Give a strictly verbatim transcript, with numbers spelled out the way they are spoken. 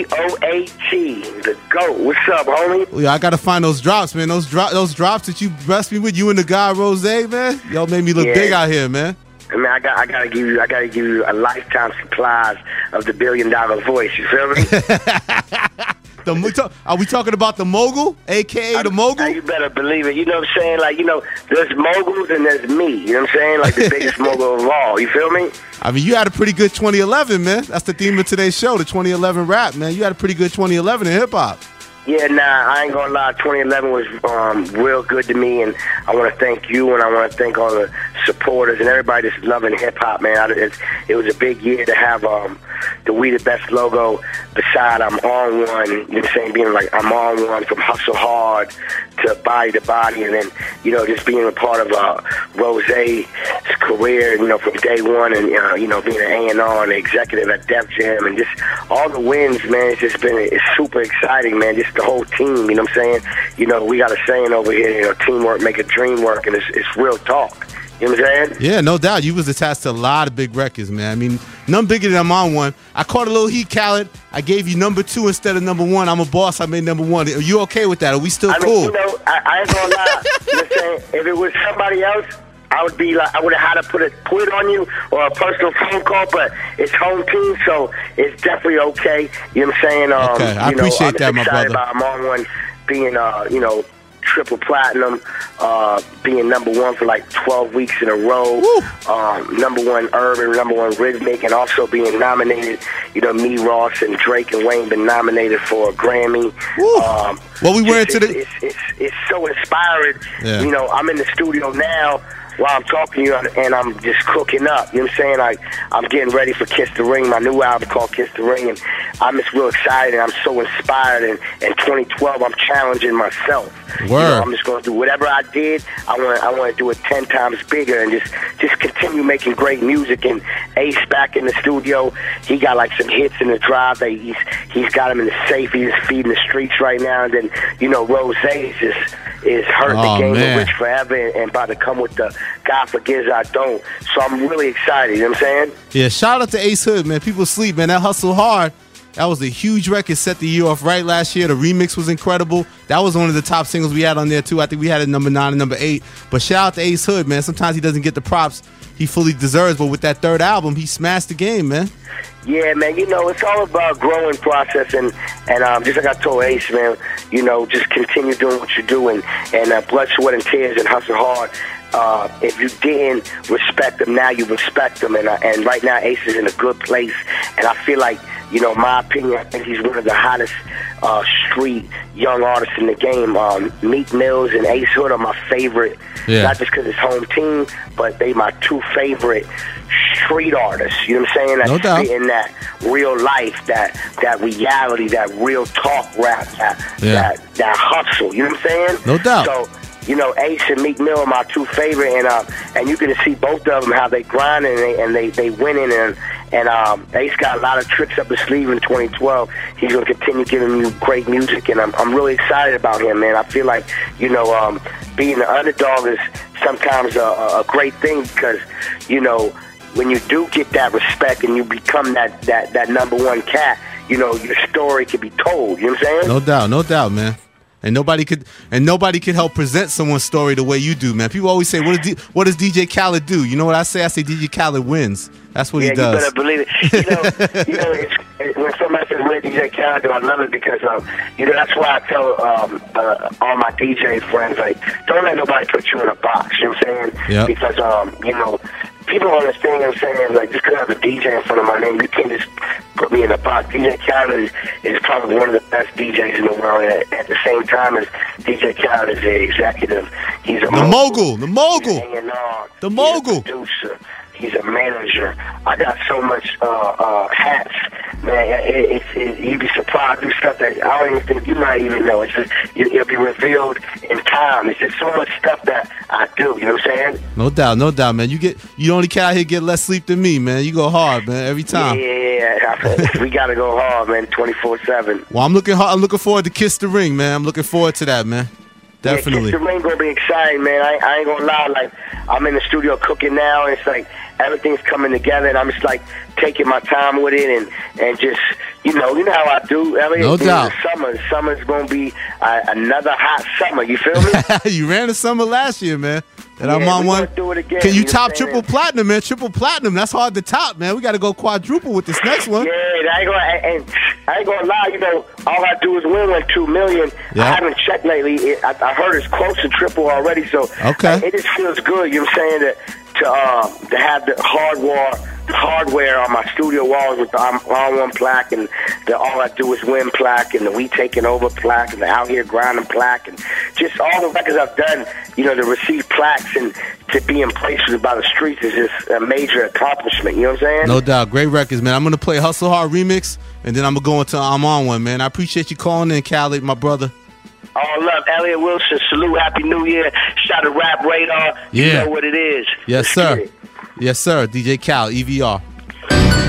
O A T, the GOAT. What's up, homie? Yeah, I gotta find those drops, man. Those drop, those drops that you blessed me with, you and the guy Rose, man. Y'all made me look yeah. big out here, man. I mean, I got, I gotta give you, I gotta give you a lifetime supplies of the billion dollar voice. You feel me? the, we talk, are we talking about the mogul, aka I, the mogul? You better believe it. You know what I'm saying? Like, you know, there's moguls and there's me. You know what I'm saying? Like the biggest mogul of all. You feel me? I mean, you had a pretty good twenty eleven, man. That's the theme of today's show, the twenty eleven rap, man. You had a pretty good twenty eleven in hip hop. Yeah, nah, I ain't gonna lie. twenty eleven was um, real good to me, and I want to thank you, and I want to thank all the supporters and everybody that's loving hip hop, man. I, it, it was a big year to have um, the We the Best logo beside I'm on one. You know what I'm saying? Being like I'm on one from Hustle Hard to Body to Body, and then you know just being a part of uh, Rose's career, you know, from day one, and uh, you know being an A and R and an executive at Def Jam, and just all the wins, man. It's just been it's super exciting, man. Just the whole team, you know what I'm saying? You know, we got a saying over here, you know, teamwork make a dream work, and it's, it's real talk. You know what I'm saying? Yeah, no doubt. You was attached to a lot of big records, man. I mean, none bigger than I'm on one. I caught a little heat, Khaled. I gave you number two instead of number one. I'm a boss. I made number one. Are you okay with that? Are we still I mean, cool? You know, I, I ain't gonna lie. You know what I'm saying? If it was somebody else, I would be like, I would have had to put it, put it on you or a personal phone call, but it's home team, so it's definitely okay. You know what I'm saying? Um, okay, I you know, appreciate I'm that, my brother. About I'm on one being, uh, you know, triple platinum, uh, being number one for like twelve weeks in a row, um, number one urban, number one rhythmic, and also being nominated. You know, me, Ross, and Drake and Wayne been nominated for a Grammy. Um, well, we went into the. It's, it's, it's so inspiring. Yeah. You know, I'm in the studio now while I'm talking to you, and I'm just cooking up. You know what I'm saying? Like, I'm getting ready for Kiss the Ring, my new album called Kiss the Ring, and I'm just real excited. I'm so inspired, and in twenty twelve, I'm challenging myself. Word. You know, I'm just going to do whatever I did. I want, I want to do it ten times bigger, and just, just continue making great music. And Ace back in the studio, he got like some hits in the drive. That he's, he's got them in the safe. He's feeding the streets right now. And then, you know, Rose is just is hurt oh, the game man. of Rich Forever, and, and about to come with the God Forgives I Don't. So I'm really excited. You know what I'm saying? Yeah, shout out to Ace Hood, man. People sleep, man. That Hustle Hard, that was a huge record, set the year off right last year. The remix was incredible. That was one of the top singles we had on there, too. I think we had it number nine and number eight. But shout out to Ace Hood, man. Sometimes he doesn't get the props he fully deserves, but with that third album, he smashed the game, man. Yeah, man, you know, it's all about growing process, and, and um, just like I told Ace, man, you know, just continue doing what you're doing, and uh, blood, sweat, and tears, and hustle hard. Uh, if you didn't respect them, now you respect them, and uh, and right now Ace is in a good place, and I feel like, you know, my opinion, I think he's one of the hottest uh, street young artists in the game. Um, Meek Mills and Ace Hood are my favorite, yeah. not just because it's home team, but they my two favorite street artists. You know what I'm saying? That no doubt. In that real life, that that reality, that real talk rap, that yeah. that that hustle. You know what I'm saying? No doubt. So, you know, Ace and Meek Mill are my two favorite, and uh, and you can see both of them how they grind and they and they they winning, and and um, Ace got a lot of tricks up his sleeve in twenty twelve. He's gonna continue giving you great music, and I'm I'm really excited about him, man. I feel like, you know, um, being the underdog is sometimes a, a great thing, because, you know, when you do get that respect and you become that that that number one cat, you know, your story can be told. You know what I'm saying? No doubt, no doubt, man. And nobody could, and nobody could help present someone's story the way you do, man. People always say, "What does D, what does D J Khaled do?" You know what I say? I say D J Khaled wins. That's what yeah, he does. You better believe it. You know, you know it's, it, when somebody says, "What does D J Khaled do?" I love it, because um, you know, that's why I tell um, uh, all my D J friends, like, don't let nobody put you in a box. You know what I'm saying? Yep. Because um, you know, people don't understand what I'm saying. Like, just because I have a D J in front of my name, you can't just put me in a box. D J Khaled is, is probably one of the best D Js in the world. And at, at the same time as D J Khaled is an executive, he's a the mogul, the mogul, the mogul, he's a producer. He's a manager. I got so much uh, uh, hats, man. It, it, it, you'd be surprised. Do stuff that I don't even think you might even know. It's just, it, it'll be revealed in time. It's just so much stuff that I do. You know what I'm saying? No doubt, no doubt, man. You get, you the only cat out here get less sleep than me, man. You go hard, man, every time. Yeah, yeah, yeah. We gotta go hard, man. twenty-four seven. Well, I'm looking, I'm looking forward to Kiss the Ring, man. I'm looking forward to that, man. Definitely. Yeah, Kiss the Ring gonna be exciting, man. I, I ain't gonna lie. Like, I'm in the studio cooking now, and it's like everything's coming together, and I'm just like taking my time with it, and and just you know, you know how I do. Elliot, No doubt. The summer, summer's gonna be uh, another hot summer. You feel me? You ran the summer last year, man. And Yeah, I'm on we one. gonna do it again, Can you you know top what I'm triple saying? platinum, man? Triple platinum. That's hard to top, man. We got to go quadruple with this next one. Yeah, I ain't gonna, and, and I ain't gonna lie. You know, all I do is win one two million. Yeah. I haven't checked lately. It, I, I heard it's close to triple already. So Okay. it just feels good. You know what I'm saying? To to uh, to have the hardware hardware on my studio walls with the I'm on one plaque and the all I do is win plaque and the we taking over plaque and the out here grinding plaque and just all the records I've done. You know, to receive plaques and to be in places by the streets is just a major accomplishment. You know what I'm saying? No doubt. Great records, man. I'm going to play Hustle Hard Remix, and then I'm going to go into I'm On One, man. I appreciate you calling in, Khaled, my brother. All love, Elliot Wilson. Salute, Happy New Year. Shout out to Rap Radar. Yeah. You know what it is. Yes, Let's get sir. it. Yes, sir. D J Khaled, E V R.